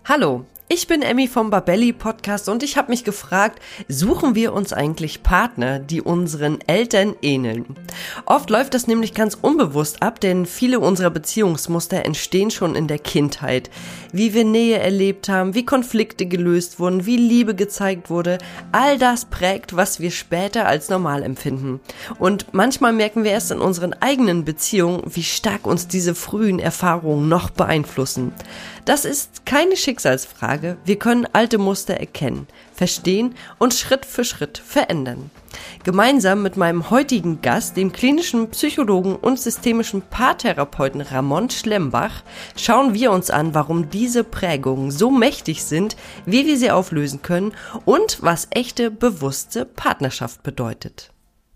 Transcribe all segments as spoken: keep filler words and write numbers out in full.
Hallo, ich bin Emmy vom Babelli Podcast und ich habe mich gefragt, suchen wir uns eigentlich Partner, die unseren Eltern ähneln? Oft läuft das nämlich ganz unbewusst ab, denn viele unserer Beziehungsmuster entstehen schon in der Kindheit. Wie wir Nähe erlebt haben, wie Konflikte gelöst wurden, wie Liebe gezeigt wurde, all das prägt, was wir später als normal empfinden. Und manchmal merken wir erst in unseren eigenen Beziehungen, wie stark uns diese frühen Erfahrungen noch beeinflussen. Das ist keine Schicksalsfrage, wir können alte Muster erkennen, verstehen und Schritt für Schritt verändern. Gemeinsam mit meinem heutigen Gast, dem klinischen Psychologen und systemischen Paartherapeuten Ramon Schlembach, schauen wir uns an, warum diese Prägungen so mächtig sind, wie wir sie auflösen können und was echte, bewusste Partnerschaft bedeutet.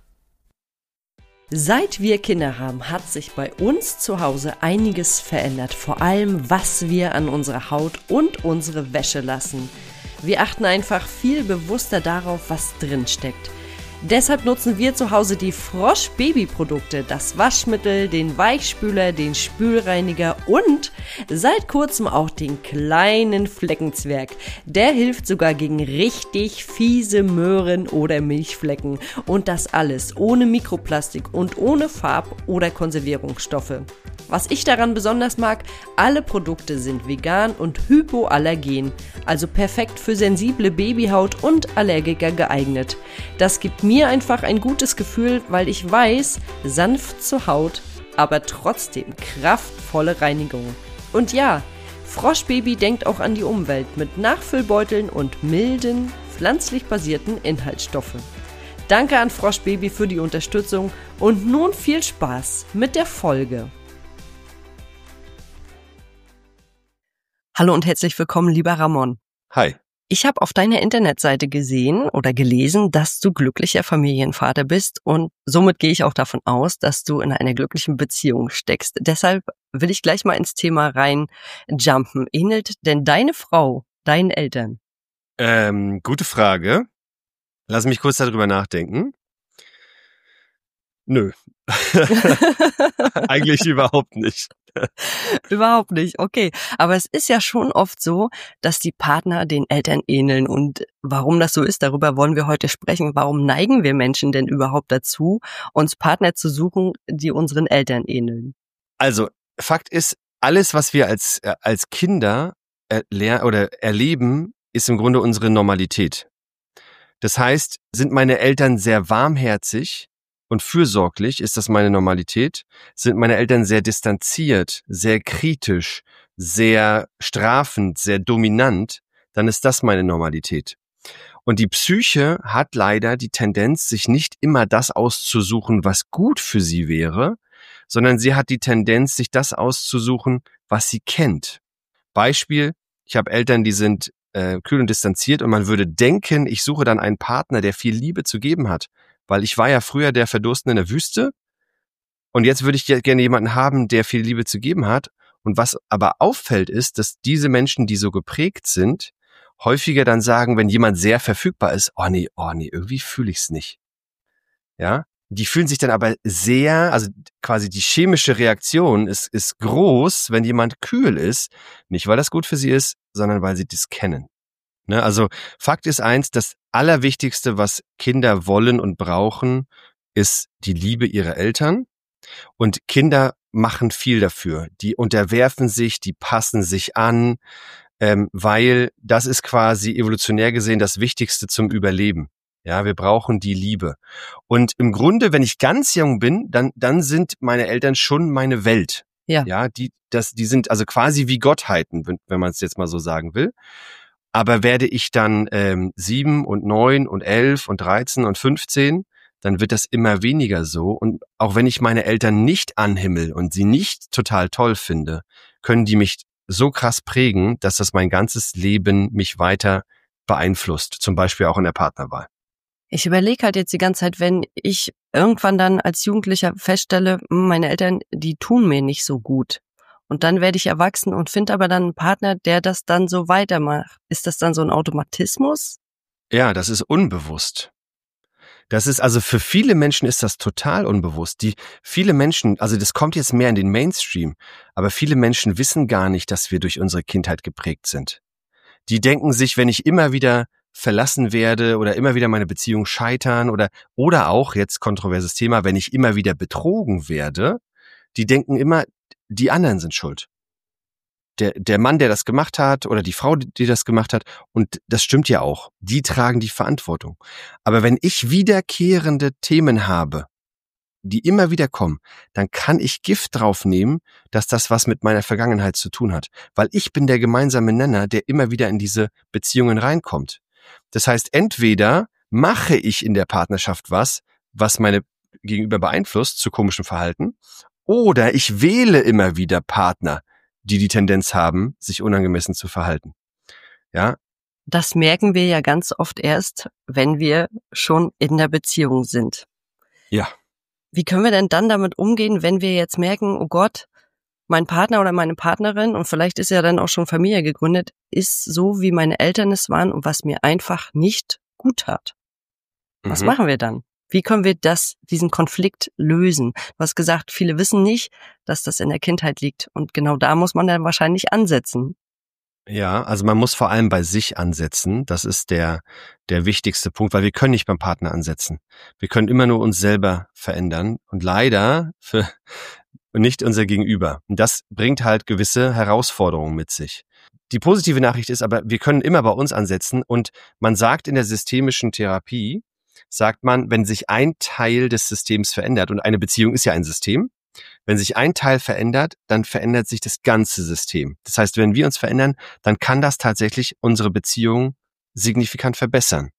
Seit wir Kinder haben, hat sich bei uns zu Hause einiges verändert, vor allem was wir an unserer Haut und unsere Wäsche lassen. Wir achten einfach viel bewusster darauf, was drin steckt. Deshalb nutzen wir zu Hause die Frosch-Baby-Produkte, das Waschmittel, den Weichspüler, den Spülreiniger und seit kurzem auch den kleinen Fleckenzwerg. Der hilft sogar gegen richtig fiese Möhren oder Milchflecken. Und das alles ohne Mikroplastik und ohne Farb- oder Konservierungsstoffe. Was ich daran besonders mag, alle Produkte sind vegan und hypoallergen, also perfekt für sensible Babyhaut und Allergiker geeignet. Das gibt mir einfach ein gutes Gefühl, weil ich weiß, sanft zur Haut, aber trotzdem kraftvolle Reinigung. Und ja, Froschbaby denkt auch an die Umwelt mit Nachfüllbeuteln und milden, pflanzlich basierten Inhaltsstoffen. Danke an Froschbaby für die Unterstützung und nun viel Spaß mit der Folge. Hallo und herzlich willkommen, lieber Ramon. Hi. Ich habe auf deiner Internetseite gesehen oder gelesen, dass du glücklicher Familienvater bist und somit gehe ich auch davon aus, dass du in einer glücklichen Beziehung steckst. Deshalb will ich gleich mal ins Thema rein jumpen. Ähnelt denn deine Frau deinen Eltern? Ähm, gute Frage. Lass mich kurz darüber nachdenken. Nö. Eigentlich überhaupt nicht. Überhaupt nicht, okay. Aber es ist ja schon oft so, dass die Partner den Eltern ähneln. Und warum das so ist, darüber wollen wir heute sprechen. Warum neigen wir Menschen denn überhaupt dazu, uns Partner zu suchen, die unseren Eltern ähneln? Also, Fakt ist, alles, was wir als, äh, als Kinder erler- oder erleben, ist im Grunde unsere Normalität. Das heißt, sind meine Eltern sehr warmherzig und fürsorglich, ist das meine Normalität? Sind meine Eltern sehr distanziert, sehr kritisch, sehr strafend, sehr dominant, dann ist das meine Normalität. Und die Psyche hat leider die Tendenz, sich nicht immer das auszusuchen, was gut für sie wäre, sondern sie hat die Tendenz, sich das auszusuchen, was sie kennt. Beispiel, ich habe Eltern, die sind äh, kühl und distanziert und man würde denken, ich suche dann einen Partner, der viel Liebe zu geben hat. Weil ich war ja früher der Verdurstende in der Wüste und jetzt würde ich gerne jemanden haben, der viel Liebe zu geben hat. Und was aber auffällt ist, dass diese Menschen, die so geprägt sind, häufiger dann sagen, wenn jemand sehr verfügbar ist, oh nee, oh nee, irgendwie fühle ich es nicht. Ja, die fühlen sich dann aber sehr, also quasi die chemische Reaktion ist, ist groß, wenn jemand kühl ist. Nicht, weil das gut für sie ist, sondern weil sie das kennen. Ne, also Fakt ist eins, das Allerwichtigste, was Kinder wollen und brauchen, ist die Liebe ihrer Eltern. Und Kinder machen viel dafür. Die unterwerfen sich, die passen sich an, ähm, weil das ist quasi evolutionär gesehen das Wichtigste zum Überleben. Ja, wir brauchen die Liebe. Und im Grunde, wenn ich ganz jung bin, dann dann sind meine Eltern schon meine Welt. Ja, ja, die das die sind also quasi wie Gottheiten, wenn, wenn man es jetzt mal so sagen will. Aber werde ich dann ähm, sieben und neun und elf und dreizehn und fünfzehn, dann wird das immer weniger so. Und auch wenn ich meine Eltern nicht anhimmel und sie nicht total toll finde, können die mich so krass prägen, dass das mein ganzes Leben mich weiter beeinflusst. Zum Beispiel auch in der Partnerwahl. ich überlege halt jetzt die ganze Zeit, wenn ich irgendwann dann als Jugendlicher feststelle, meine Eltern, die tun mir nicht so gut. Und dann werde ich erwachsen und finde aber dann einen Partner, der das dann so weitermacht. Ist das dann so ein Automatismus? Ja, das ist unbewusst. Das ist also für viele Menschen ist das total unbewusst. Die viele Menschen, also das kommt jetzt mehr in den Mainstream, aber viele Menschen wissen gar nicht, dass wir durch unsere Kindheit geprägt sind. Die denken sich, wenn ich immer wieder verlassen werde oder immer wieder meine Beziehung scheitern oder, oder auch, jetzt kontroverses Thema, wenn ich immer wieder betrogen werde, die denken immer, die anderen sind schuld. Der, der Mann, der das gemacht hat oder die Frau, die das gemacht hat, und das stimmt ja auch, die tragen die Verantwortung. Aber wenn ich wiederkehrende Themen habe, die immer wieder kommen, dann kann ich Gift drauf nehmen, dass das was mit meiner Vergangenheit zu tun hat. Weil ich bin der gemeinsame Nenner, der immer wieder in diese Beziehungen reinkommt. Das heißt, entweder mache ich in der Partnerschaft was, was meine Gegenüber beeinflusst zu komischem Verhalten, oder ich wähle immer wieder Partner, die die Tendenz haben, sich unangemessen zu verhalten. Ja. Das merken wir ja ganz oft erst, wenn wir schon in der Beziehung sind. Ja. Wie können wir denn dann damit umgehen, wenn wir jetzt merken, oh Gott, mein Partner oder meine Partnerin, und vielleicht ist ja dann auch schon Familie gegründet, ist so, wie meine Eltern es waren und was mir einfach nicht gut tat. Was Mhm. machen wir dann? Wie können wir das, diesen Konflikt lösen? Du hast gesagt, viele wissen nicht, dass das in der Kindheit liegt. Und genau da muss man dann wahrscheinlich ansetzen. Ja, also man muss vor allem bei sich ansetzen. Das ist der, der wichtigste Punkt, weil wir können nicht beim Partner ansetzen. Wir können immer nur uns selber verändern und leider für nicht unser Gegenüber. Und das bringt halt gewisse Herausforderungen mit sich. Die positive Nachricht ist aber, wir können immer bei uns ansetzen und man sagt in der systemischen Therapie, sagt man, wenn sich ein Teil des Systems verändert, und eine Beziehung ist ja ein System, wenn sich ein Teil verändert, dann verändert sich das ganze System. Das heißt, wenn wir uns verändern, dann kann das tatsächlich unsere Beziehung signifikant verbessern.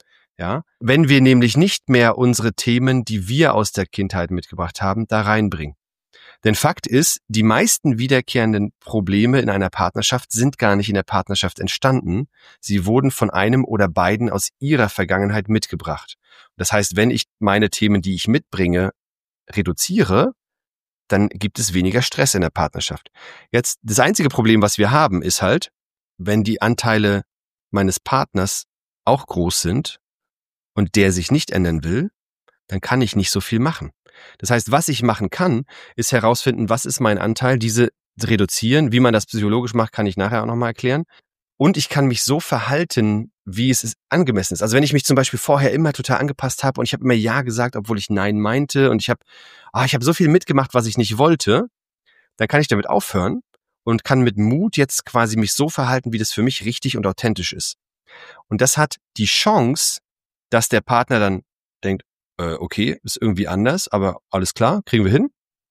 Ja, wenn wir nämlich nicht mehr unsere Themen, die wir aus der Kindheit mitgebracht haben, da reinbringen. Denn Fakt ist, die meisten wiederkehrenden Probleme in einer Partnerschaft sind gar nicht in der Partnerschaft entstanden. Sie wurden von einem oder beiden aus ihrer Vergangenheit mitgebracht. Das heißt, wenn ich meine Themen, die ich mitbringe, reduziere, dann gibt es weniger Stress in der Partnerschaft. Jetzt, das einzige Problem, was wir haben, ist halt, wenn die Anteile meines Partners auch groß sind und der sich nicht ändern will, dann kann ich nicht so viel machen. Das heißt, was ich machen kann, ist herausfinden, was ist mein Anteil, diese reduzieren. Wie man das psychologisch macht, kann ich nachher auch nochmal erklären. Und ich kann mich so verhalten, wie es ist, angemessen ist. Also wenn ich mich zum Beispiel vorher immer total angepasst habe und ich habe immer Ja gesagt, obwohl ich Nein meinte und ich habe ah, ich habe so viel mitgemacht, was ich nicht wollte, dann kann ich damit aufhören und kann mit Mut jetzt quasi mich so verhalten, wie das für mich richtig und authentisch ist. Und das hat die Chance, dass der Partner dann denkt, äh, okay, ist irgendwie anders, aber alles klar, kriegen wir hin.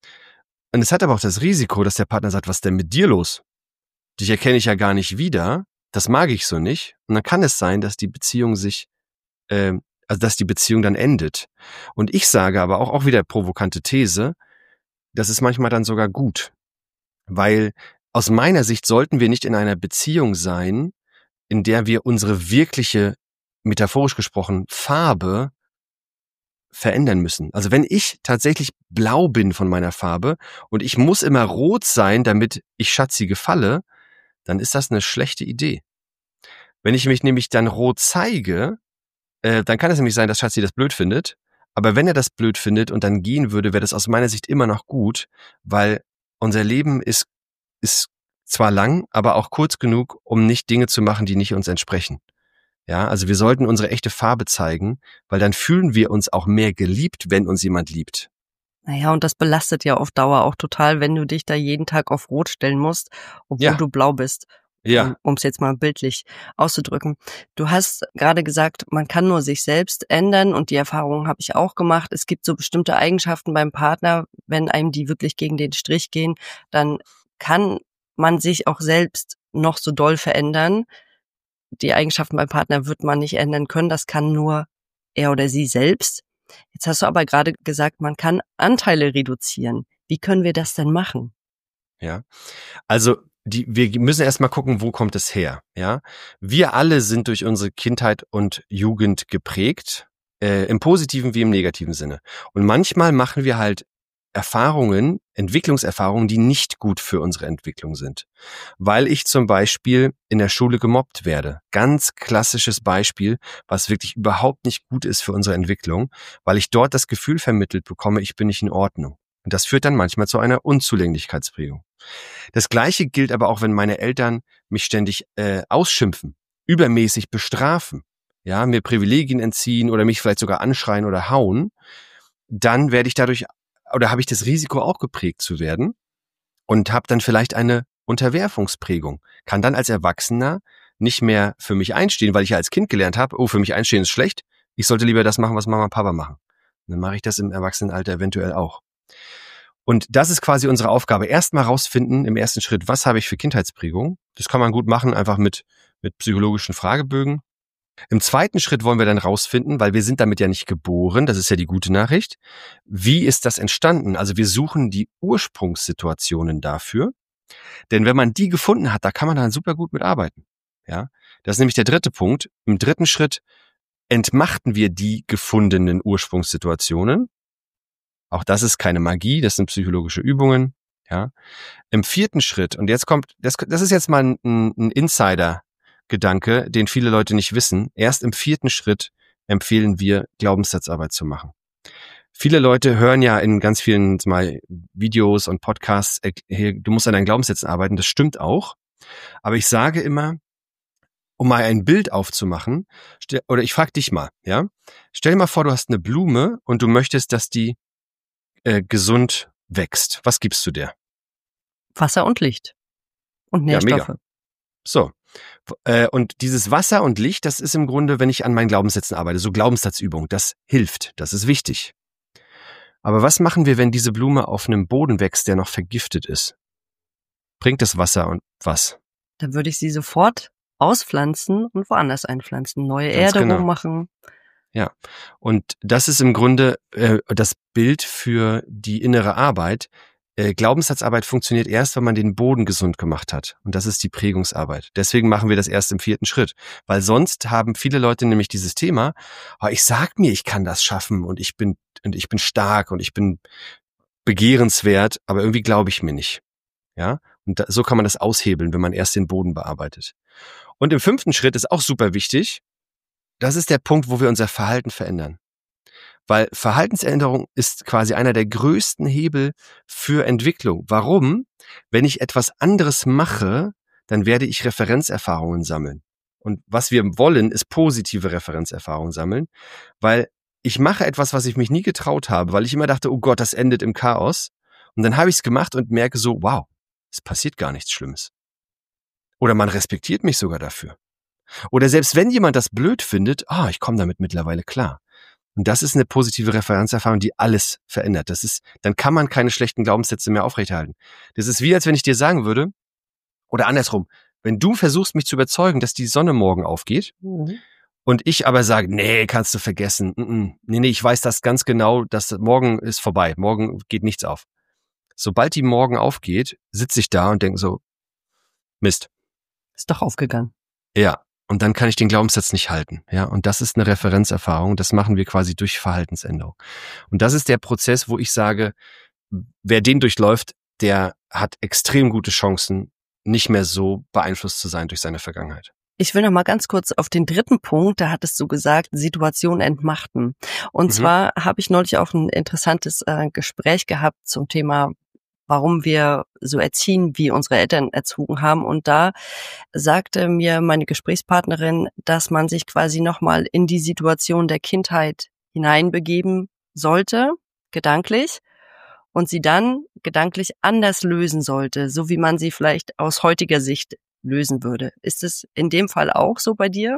Und es hat aber auch das Risiko, dass der Partner sagt, was ist denn mit dir los? Dich erkenne ich ja gar nicht wieder, das mag ich so nicht. Und dann kann es sein, dass die Beziehung sich, äh, also dass die Beziehung dann endet. Und ich sage aber auch, auch wieder provokante These, das ist manchmal dann sogar gut. Weil aus meiner Sicht sollten wir nicht in einer Beziehung sein, in der wir unsere wirkliche, metaphorisch gesprochen, Farbe verändern müssen. Also wenn ich tatsächlich blau bin von meiner Farbe und ich muss immer rot sein, damit ich Schatzi gefalle, dann ist das eine schlechte Idee. Wenn ich mich nämlich dann rot zeige, äh, dann kann es nämlich sein, dass Schatzi das blöd findet. Aber wenn er das blöd findet und dann gehen würde, wäre das aus meiner Sicht immer noch gut, weil unser Leben ist, ist zwar lang, aber auch kurz genug, um nicht Dinge zu machen, die nicht uns entsprechen. Ja, also wir sollten unsere echte Farbe zeigen, weil dann fühlen wir uns auch mehr geliebt, wenn uns jemand liebt. Naja, und das belastet ja auf Dauer auch total, wenn du dich da jeden Tag auf Rot stellen musst, obwohl Ja. du blau bist. Ja. Um es jetzt mal bildlich auszudrücken. Du hast gerade gesagt, man kann nur sich selbst ändern und die Erfahrung habe ich auch gemacht. Es gibt so bestimmte Eigenschaften beim Partner, wenn einem die wirklich gegen den Strich gehen, dann kann man sich auch selbst noch so doll verändern. Die Eigenschaften beim Partner wird man nicht ändern können, das kann nur er oder sie selbst. Jetzt hast du aber gerade gesagt, man kann Anteile reduzieren. Wie können wir das denn machen? Ja, also die, wir müssen erstmal gucken, wo kommt es her, ja. Wir alle sind durch unsere Kindheit und Jugend geprägt, äh, im positiven wie im negativen Sinne. Und manchmal machen wir halt Erfahrungen, Entwicklungserfahrungen, die nicht gut für unsere Entwicklung sind. Weil ich zum Beispiel in der Schule gemobbt werde. Ganz klassisches Beispiel, was wirklich überhaupt nicht gut ist für unsere Entwicklung, weil ich dort das Gefühl vermittelt bekomme, ich bin nicht in Ordnung. Und das führt dann manchmal zu einer Unzulänglichkeitsprägung. Das Gleiche gilt aber auch, wenn meine Eltern mich ständig äh, ausschimpfen, übermäßig bestrafen, ja, mir Privilegien entziehen oder mich vielleicht sogar anschreien oder hauen, dann werde ich dadurch, oder habe ich das Risiko auch geprägt zu werden und habe dann vielleicht eine Unterwerfungsprägung, kann dann als Erwachsener nicht mehr für mich einstehen, weil ich ja als Kind gelernt habe, oh, für mich einstehen ist schlecht, ich sollte lieber das machen, was Mama und Papa machen. Und dann mache ich das im Erwachsenenalter eventuell auch. Und das ist quasi unsere Aufgabe. Erstmal rausfinden im ersten Schritt, was habe ich für Kindheitsprägung? Das kann man gut machen, einfach mit, mit psychologischen Fragebögen. Im zweiten Schritt wollen wir dann rausfinden, weil wir sind damit ja nicht geboren, das ist ja die gute Nachricht. Wie ist das entstanden? Also wir suchen die Ursprungssituationen dafür. Denn wenn man die gefunden hat, da kann man dann super gut mitarbeiten. Ja, das ist nämlich der dritte Punkt. Im dritten Schritt entmachten wir die gefundenen Ursprungssituationen. Auch das ist keine Magie, das sind psychologische Übungen. Ja, im vierten Schritt, und jetzt kommt, das, das ist jetzt mal ein, ein Insider-Gedanke, den viele Leute nicht wissen. Erst im vierten Schritt empfehlen wir, Glaubenssatzarbeit zu machen. Viele Leute hören ja in ganz vielen mal Videos und Podcasts, hey, du musst an deinen Glaubenssätzen arbeiten. Das stimmt auch. Aber ich sage immer, um mal ein Bild aufzumachen, stell, oder ich frage dich mal, ja, stell dir mal vor, du hast eine Blume und du möchtest, dass die äh, gesund wächst. Was gibst du der? Wasser und Licht. Und Nährstoffe. Ja, mega. So. Äh, und dieses Wasser und Licht, das ist im Grunde, wenn ich an meinen Glaubenssätzen arbeite, so Glaubenssatzübung, das hilft, das ist wichtig. Aber was machen wir, wenn diese Blume auf einem Boden wächst, der noch vergiftet ist? Bringt das Wasser und was? Dann würde ich sie sofort auspflanzen und woanders einpflanzen, neue Ganz Erde genau. rummachen. Ja, und das ist im Grunde äh, das Bild für die innere Arbeit. Äh, Glaubenssatzarbeit funktioniert erst, wenn man den Boden gesund gemacht hat. Und das ist die Prägungsarbeit. Deswegen machen wir das erst im vierten Schritt. Weil sonst haben viele Leute nämlich dieses Thema, oh, ich sag mir, ich kann das schaffen und ich bin und ich bin stark und ich bin begehrenswert, aber irgendwie glaube ich mir nicht. Ja, und da, so kann man das aushebeln, wenn man erst den Boden bearbeitet. Und im fünften Schritt ist auch super wichtig, das ist der Punkt, wo wir unser Verhalten verändern. Weil Verhaltensänderung ist quasi einer der größten Hebel für Entwicklung. Warum? Wenn ich etwas anderes mache, dann werde ich Referenzerfahrungen sammeln. Und was wir wollen, ist positive Referenzerfahrungen sammeln, weil ich mache etwas, was ich mich nie getraut habe, weil ich immer dachte, oh Gott, das endet im Chaos. Und dann habe ich es gemacht und merke so, wow, es passiert gar nichts Schlimmes. Oder man respektiert mich sogar dafür. Oder selbst wenn jemand das blöd findet, ah, ich komme damit mittlerweile klar. Und das ist eine positive Referenzerfahrung, die alles verändert. Das ist, dann kann man keine schlechten Glaubenssätze mehr aufrechterhalten. Das ist wie, als wenn ich dir sagen würde, oder andersrum, wenn du versuchst, mich zu überzeugen, dass die Sonne morgen aufgeht, mhm. und ich aber sage, nee, kannst du vergessen, nee, nee, ich weiß das ganz genau, dass morgen ist vorbei, morgen geht nichts auf. Sobald die morgen aufgeht, sitze ich da und denke so, Mist. Ist doch aufgegangen. Ja. Und dann kann ich den Glaubenssatz nicht halten. Ja, und das ist eine Referenzerfahrung. Das machen wir quasi durch Verhaltensänderung. Und das ist der Prozess, wo ich sage, wer den durchläuft, der hat extrem gute Chancen, nicht mehr so beeinflusst zu sein durch seine Vergangenheit. Ich will noch mal ganz kurz auf den dritten Punkt, da hattest du gesagt, Situation entmachten. Und mhm. zwar habe ich neulich auch ein interessantes äh, Gespräch gehabt zum Thema, warum wir so erziehen, wie unsere Eltern erzogen haben. Und da sagte mir meine Gesprächspartnerin, dass man sich quasi nochmal in die Situation der Kindheit hineinbegeben sollte, gedanklich, und sie dann gedanklich anders lösen sollte, so wie man sie vielleicht aus heutiger Sicht lösen würde. Ist es in dem Fall auch so bei dir?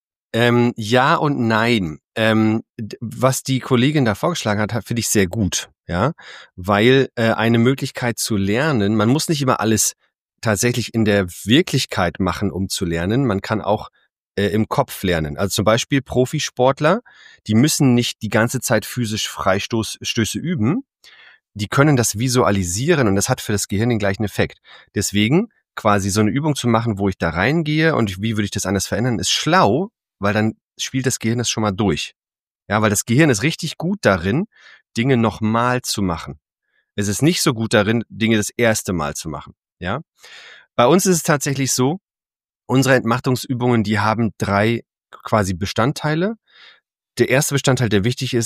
Ähm, ja und nein. Ähm, was die Kollegin da vorgeschlagen hat, finde ich sehr gut. Ja, weil äh, eine Möglichkeit zu lernen, man muss nicht immer alles tatsächlich in der Wirklichkeit machen, um zu lernen. Man kann auch äh, im Kopf lernen. Also zum Beispiel Profisportler, die müssen nicht die ganze Zeit physisch Freistöße üben. Die können das visualisieren und das hat für das Gehirn den gleichen Effekt. Deswegen quasi so eine Übung zu machen, wo ich da reingehe und wie würde ich das anders verändern, ist schlau, weil dann spielt das Gehirn das schon mal durch. Ja, weil das Gehirn ist richtig gut darin, Dinge nochmal zu machen. Es ist nicht so gut darin, Dinge das erste Mal zu machen. Ja, bei uns ist es tatsächlich so, unsere Entmachtungsübungen, die haben drei quasi Bestandteile. Der erste Bestandteil, der wichtig ist, ist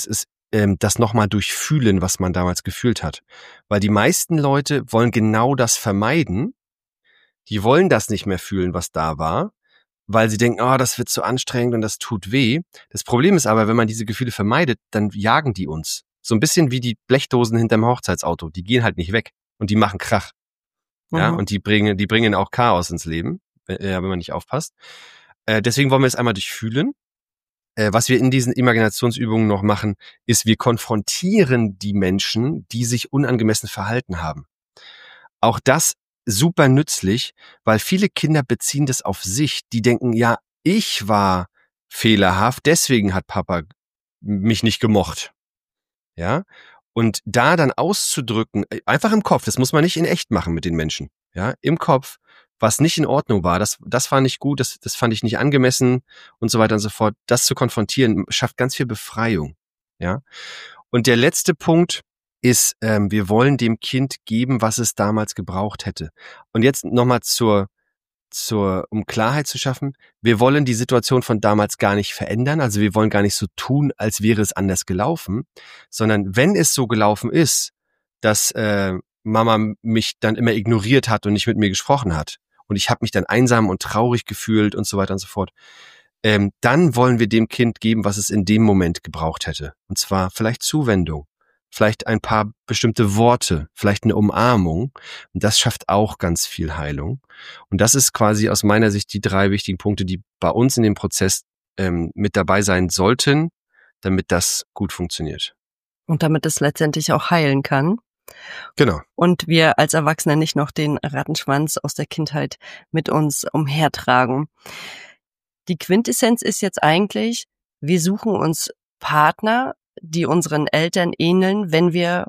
ähm, das nochmal durchfühlen, was man damals gefühlt hat. Weil die meisten Leute wollen genau das vermeiden. Die wollen das nicht mehr fühlen, was da war, weil sie denken, oh, das wird zu anstrengend und das tut weh. Das Problem ist aber, wenn man diese Gefühle vermeidet, dann jagen die uns. So ein bisschen wie die Blechdosen hinterm Hochzeitsauto. Die gehen halt nicht weg und die machen Krach. Ja, Mhm. und die bringen, die bringen auch Chaos ins Leben, wenn, äh, wenn man nicht aufpasst. Äh, deswegen wollen wir es einmal durchfühlen. Äh, was wir in diesen Imaginationsübungen noch machen, ist, wir konfrontieren die Menschen, die sich unangemessen verhalten haben. Auch das super nützlich, weil viele Kinder beziehen das auf sich. Die denken, ja, ich war fehlerhaft, deswegen hat Papa mich nicht gemocht. Ja, und da dann auszudrücken, einfach im Kopf, das muss man nicht in echt machen mit den Menschen, ja, im Kopf, was nicht in Ordnung war, das, das war nicht gut, das, das fand ich nicht angemessen und so weiter und so fort, das zu konfrontieren, schafft ganz viel Befreiung, ja. Und der letzte Punkt ist, ähm, wir wollen dem Kind geben, was es damals gebraucht hätte. Und jetzt nochmal zur, zur, um Klarheit zu schaffen, wir wollen die Situation von damals gar nicht verändern, also wir wollen gar nicht so tun, als wäre es anders gelaufen, sondern wenn es so gelaufen ist, dass äh, Mama mich dann immer ignoriert hat und nicht mit mir gesprochen hat und ich habe mich dann einsam und traurig gefühlt und so weiter und so fort, ähm, dann wollen wir dem Kind geben, was es in dem Moment gebraucht hätte. Und zwar vielleicht Zuwendung, vielleicht ein paar bestimmte Worte, vielleicht eine Umarmung. Und das schafft auch ganz viel Heilung. Und das ist quasi aus meiner Sicht die drei wichtigen Punkte, die bei uns in dem Prozess ähm, mit dabei sein sollten, damit das gut funktioniert. Und damit es letztendlich auch heilen kann. Genau. Und wir als Erwachsene nicht noch den Rattenschwanz aus der Kindheit mit uns umhertragen. Die Quintessenz ist jetzt eigentlich, wir suchen uns Partner, die unseren Eltern ähneln, wenn wir,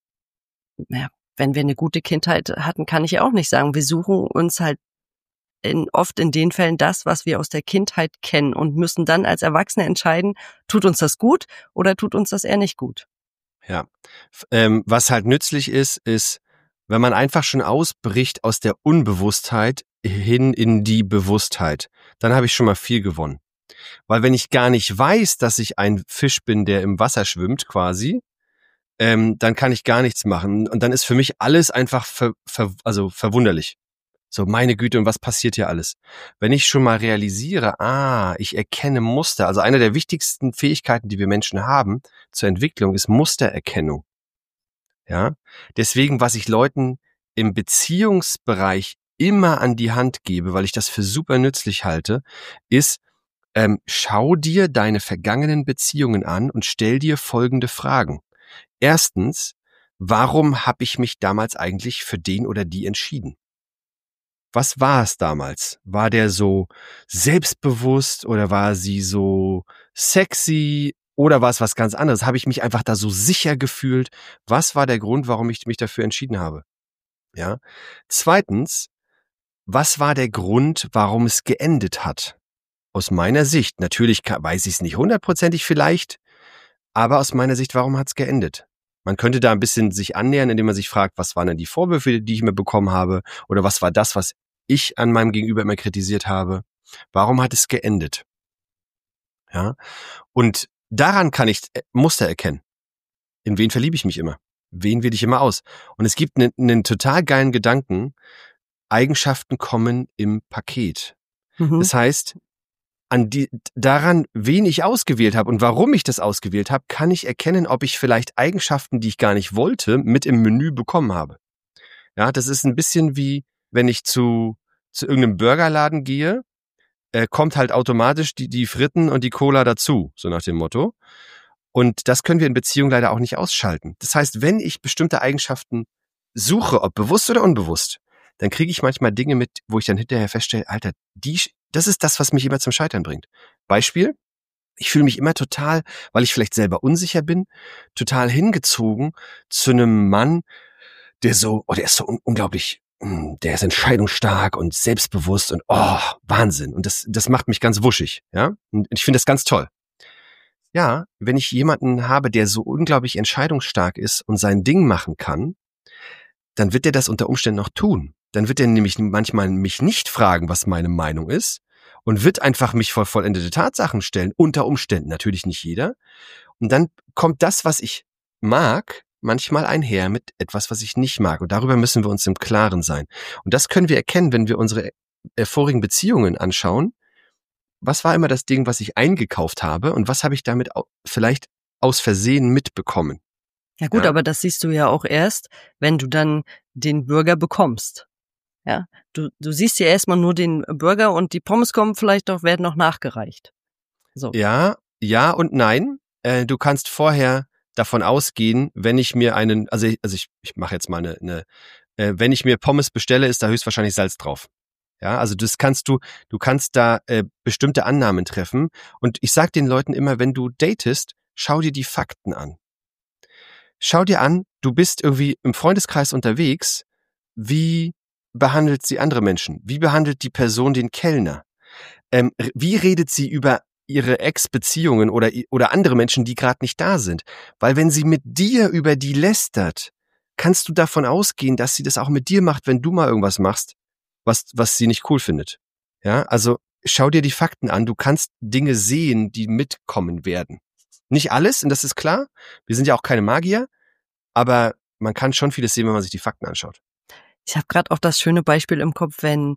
ja, wenn wir eine gute Kindheit hatten, kann ich ja auch nicht sagen. Wir suchen uns halt in, oft in den Fällen das, was wir aus der Kindheit kennen und müssen dann als Erwachsene entscheiden, tut uns das gut oder tut uns das eher nicht gut. Ja, ähm, was halt nützlich ist, ist, wenn man einfach schon ausbricht aus der Unbewusstheit hin in die Bewusstheit, dann habe ich schon mal viel gewonnen. Weil wenn ich gar nicht weiß, dass ich ein Fisch bin, der im Wasser schwimmt quasi, ähm, dann kann ich gar nichts machen. Und dann ist für mich alles einfach ver, ver, also verwunderlich. So, meine Güte, und was passiert hier alles? Wenn ich schon mal realisiere, ah, ich erkenne Muster, also eine der wichtigsten Fähigkeiten, die wir Menschen haben zur Entwicklung, ist Mustererkennung. Ja, deswegen, was ich Leuten im Beziehungsbereich immer an die Hand gebe, weil ich das für super nützlich halte, ist, ähm, schau dir deine vergangenen Beziehungen an und stell dir folgende Fragen. Erstens, warum habe ich mich damals eigentlich für den oder die entschieden? Was war es damals? War der so selbstbewusst oder war sie so sexy oder war es was ganz anderes? Habe ich mich einfach da so sicher gefühlt? Was war der Grund, warum ich mich dafür entschieden habe? Ja. Zweitens, was war der Grund, warum es geendet hat? Aus meiner Sicht, natürlich weiß ich es nicht hundertprozentig vielleicht, aber aus meiner Sicht, warum hat es geendet? Man könnte da ein bisschen sich annähern, indem man sich fragt, was waren denn die Vorwürfe, die ich mir bekommen habe? Oder was war das, was ich an meinem Gegenüber immer kritisiert habe? Warum hat es geendet? Ja. Und daran kann ich Muster erkennen. In wen verliebe ich mich immer? Wen wähle ich immer aus? Und es gibt einen, einen total geilen Gedanken. Eigenschaften kommen im Paket. Mhm. Das heißt, an die, daran, wen ich ausgewählt habe und warum ich das ausgewählt habe, kann ich erkennen, ob ich vielleicht Eigenschaften, die ich gar nicht wollte, mit im Menü bekommen habe. Ja, das ist ein bisschen wie, wenn ich zu, zu irgendeinem Burgerladen gehe, äh, kommt halt automatisch die, die Fritten und die Cola dazu, so nach dem Motto. Und das können wir in Beziehungen leider auch nicht ausschalten. Das heißt, wenn ich bestimmte Eigenschaften suche, ob bewusst oder unbewusst, dann kriege ich manchmal Dinge mit, wo ich dann hinterher feststelle, Alter, die, das ist das, was mich immer zum Scheitern bringt. Beispiel, ich fühle mich immer total, weil ich vielleicht selber unsicher bin, total hingezogen zu einem Mann, der so, oh, der ist so un- unglaublich, der ist entscheidungsstark und selbstbewusst und oh, Wahnsinn. Und das, das macht mich ganz wuschig, ja. Und ich finde das ganz toll. Ja, wenn ich jemanden habe, der so unglaublich entscheidungsstark ist und sein Ding machen kann, dann wird er das unter Umständen noch tun. Dann wird er nämlich manchmal mich nicht fragen, was meine Meinung ist. und wird einfach mich vor vollendete Tatsachen stellen, unter Umständen, natürlich nicht jeder. Und dann kommt das, was ich mag, manchmal einher mit etwas, was ich nicht mag. Und darüber müssen wir uns im Klaren sein. Und das können wir erkennen, wenn wir unsere äh, vorigen Beziehungen anschauen. Was war immer das Ding, was ich eingekauft habe und was habe ich damit au- vielleicht aus Versehen mitbekommen? Ja gut, Ja. aber das siehst du ja auch erst, wenn du dann den Burger bekommst. Ja, du, du siehst ja erstmal nur den Burger und die Pommes kommen vielleicht noch, werden noch nachgereicht. So. Ja, ja und nein. Äh, du kannst vorher davon ausgehen, wenn ich mir einen, also ich, also ich, ich mache jetzt mal eine, eine äh, wenn ich mir Pommes bestelle, ist da höchstwahrscheinlich Salz drauf. Ja, also das kannst du, du kannst da äh, bestimmte Annahmen treffen. Und ich sag den Leuten immer, wenn du datest, schau dir die Fakten an. Schau dir an, du bist irgendwie im Freundeskreis unterwegs, wie behandelt sie andere Menschen? Wie behandelt die Person den Kellner? Ähm, wie redet sie über ihre Ex-Beziehungen oder, oder andere Menschen, die gerade nicht da sind? Weil wenn sie mit dir über die lästert, kannst du davon ausgehen, dass sie das auch mit dir macht, wenn du mal irgendwas machst, was, was sie nicht cool findet. Ja, also schau dir die Fakten an. Du kannst Dinge sehen, die mitkommen werden. Nicht alles, und das ist klar. Wir sind ja auch keine Magier, aber man kann schon vieles sehen, wenn man sich die Fakten anschaut. Ich habe gerade auch das schöne Beispiel im Kopf, wenn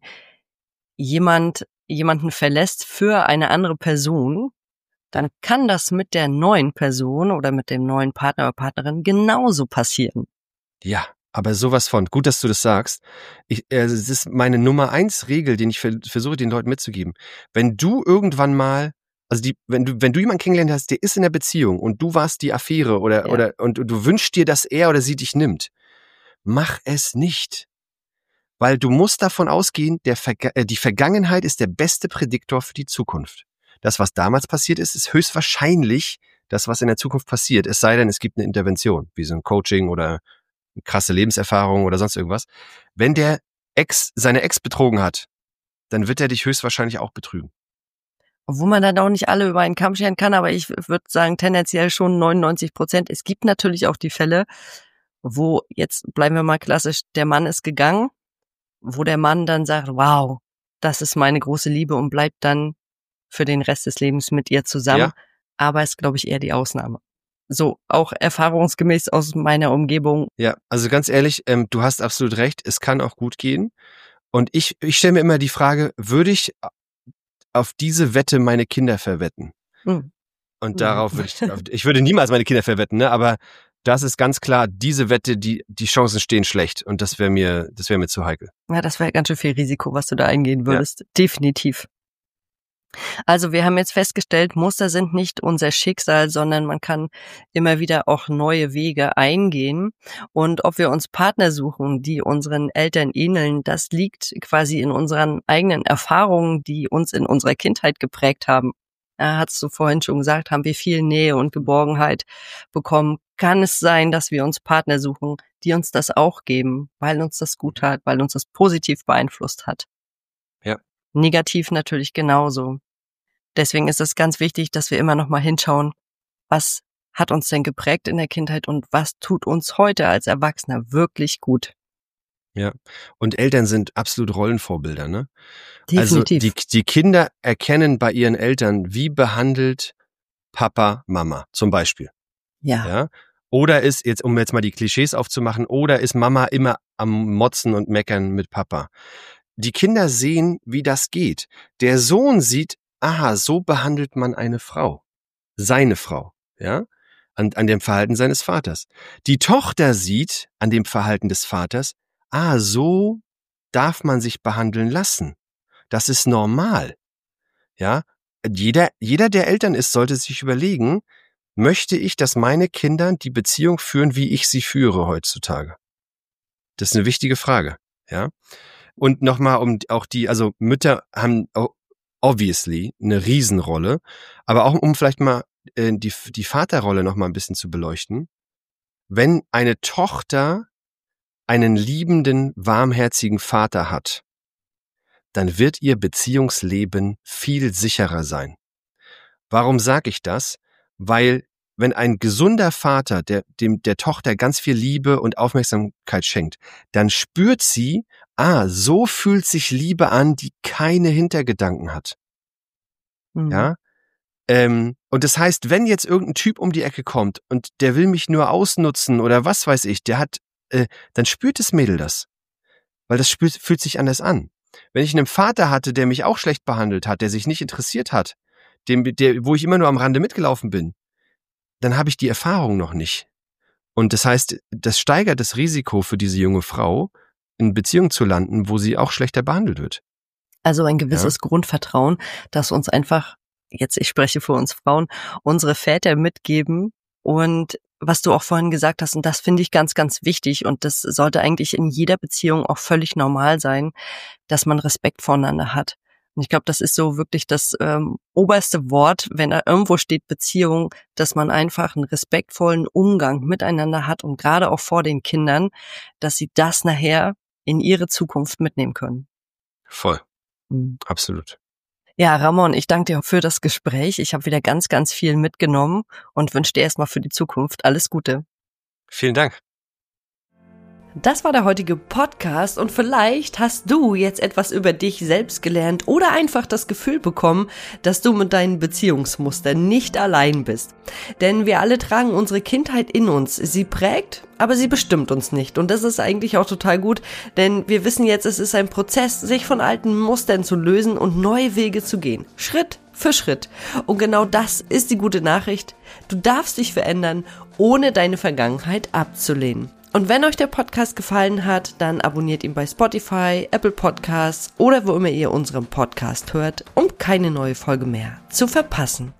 jemand jemanden verlässt für eine andere Person, dann kann das mit der neuen Person oder mit dem neuen Partner oder Partnerin genauso passieren. Ja, aber sowas von. Gut, dass du das sagst. Ich, äh, es ist meine Nummer eins Regel, den ich ver- versuche, den Leuten mitzugeben. Wenn du irgendwann mal, also die, wenn du, wenn du jemanden kennengelernt hast, der ist in der Beziehung und du warst die Affäre oder, Ja. oder, und, und du wünschst dir, dass er oder sie dich nimmt, mach es nicht. Weil du musst davon ausgehen, der Verga- äh, die Vergangenheit ist der beste Prädiktor für die Zukunft. Das, was damals passiert ist, ist höchstwahrscheinlich das, was in der Zukunft passiert. Es sei denn, es gibt eine Intervention, wie so ein Coaching oder eine krasse Lebenserfahrung oder sonst irgendwas. Wenn der Ex seine Ex betrogen hat, dann wird er dich höchstwahrscheinlich auch betrügen. Obwohl man dann auch nicht alle über einen Kamm scheren kann, aber ich würde sagen tendenziell schon neunundneunzig Prozent. Es gibt natürlich auch die Fälle, wo, jetzt bleiben wir mal klassisch, der Mann ist gegangen, wo der Mann dann sagt, wow, das ist meine große Liebe und bleibt dann für den Rest des Lebens mit ihr zusammen. Ja. Aber ist, glaube ich, eher die Ausnahme. So, auch erfahrungsgemäß aus meiner Umgebung. Ja, also ganz ehrlich, ähm, du hast absolut recht, es kann auch gut gehen. Und ich, ich stelle mir immer die Frage, würde ich auf diese Wette meine Kinder verwetten? Hm. Und Hm. darauf würde ich, ich würde niemals meine Kinder verwetten, ne? Aber das ist ganz klar, diese Wette, die, die Chancen stehen schlecht. Und das wäre mir, das wäre mir zu heikel. Ja, das wäre ganz schön viel Risiko, was du da eingehen würdest. Ja. Definitiv. Also wir haben jetzt festgestellt, Muster sind nicht unser Schicksal, sondern man kann immer wieder auch neue Wege eingehen. Und ob wir uns Partner suchen, die unseren Eltern ähneln, das liegt quasi in unseren eigenen Erfahrungen, die uns in unserer Kindheit geprägt haben. Er hat es so vorhin schon gesagt, haben wir viel Nähe und Geborgenheit bekommen. Kann es sein, dass wir uns Partner suchen, die uns das auch geben, weil uns das gut hat, weil uns das positiv beeinflusst hat? Ja. Negativ natürlich genauso. Deswegen ist es ganz wichtig, dass wir immer noch mal hinschauen, was hat uns denn geprägt in der Kindheit und was tut uns heute als Erwachsener wirklich gut. Ja, und Eltern sind absolut Rollenvorbilder, ne? Definitiv. Also die, die Kinder erkennen bei ihren Eltern, wie behandelt Papa Mama zum Beispiel. Ja. Ja. Oder ist, jetzt um jetzt mal die Klischees aufzumachen, oder ist Mama immer am Motzen und Meckern mit Papa? Die Kinder sehen, wie das geht. Der Sohn sieht, aha, so behandelt man eine Frau. Seine Frau, ja? An, an dem Verhalten seines Vaters. Die Tochter sieht an dem Verhalten des Vaters, ah, so darf man sich behandeln lassen. Das ist normal. Ja? Jeder, jeder, der Eltern ist, sollte sich überlegen, möchte ich, dass meine Kinder die Beziehung führen, wie ich sie führe heutzutage? Das ist eine wichtige Frage, ja? Und nochmal um auch die, also Mütter haben obviously eine Riesenrolle, aber auch um vielleicht mal äh, die, die Vaterrolle nochmal ein bisschen zu beleuchten. Wenn eine Tochter einen liebenden, warmherzigen Vater hat, dann wird ihr Beziehungsleben viel sicherer sein. Warum sage ich das? Weil wenn ein gesunder Vater der, dem, der Tochter ganz viel Liebe und Aufmerksamkeit schenkt, dann spürt sie, ah, so fühlt sich Liebe an, die keine Hintergedanken hat. Mhm. Ja. Ähm, und das heißt, wenn jetzt irgendein Typ um die Ecke kommt und der will mich nur ausnutzen oder was weiß ich, der hat, äh, dann spürt das Mädel das. Weil das spürt, fühlt sich anders an. Wenn ich einen Vater hatte, der mich auch schlecht behandelt hat, der sich nicht interessiert hat, dem, der, wo ich immer nur am Rande mitgelaufen bin, dann habe ich die Erfahrung noch nicht. Und das heißt, das steigert das Risiko für diese junge Frau, in Beziehung zu landen, wo sie auch schlechter behandelt wird. Also ein gewisses Ja. Grundvertrauen, das uns einfach, jetzt ich spreche für uns Frauen, unsere Väter mitgeben. Und was du auch vorhin gesagt hast, und das finde ich ganz, ganz wichtig, und das sollte eigentlich in jeder Beziehung auch völlig normal sein, dass man Respekt voneinander hat. Und ich glaube, das ist so wirklich das ähm, oberste Wort, wenn da irgendwo steht Beziehung, dass man einfach einen respektvollen Umgang miteinander hat und gerade auch vor den Kindern, dass sie das nachher in ihre Zukunft mitnehmen können. Voll. Mhm. Absolut. Ja, Ramon, ich danke dir für das Gespräch. Ich habe wieder ganz, ganz viel mitgenommen und wünsche dir erstmal für die Zukunft alles Gute. Vielen Dank. Das war der heutige Podcast und vielleicht hast du jetzt etwas über dich selbst gelernt oder einfach das Gefühl bekommen, dass du mit deinen Beziehungsmustern nicht allein bist. Denn wir alle tragen unsere Kindheit in uns. Sie prägt, aber sie bestimmt uns nicht. Und das ist eigentlich auch total gut, denn wir wissen jetzt, es ist ein Prozess, sich von alten Mustern zu lösen und neue Wege zu gehen. Schritt für Schritt. Und genau das ist die gute Nachricht. Du darfst dich verändern, ohne deine Vergangenheit abzulehnen. Und wenn euch der Podcast gefallen hat, dann abonniert ihn bei Spotify, Apple Podcasts oder wo immer ihr unseren Podcast hört, um keine neue Folge mehr zu verpassen.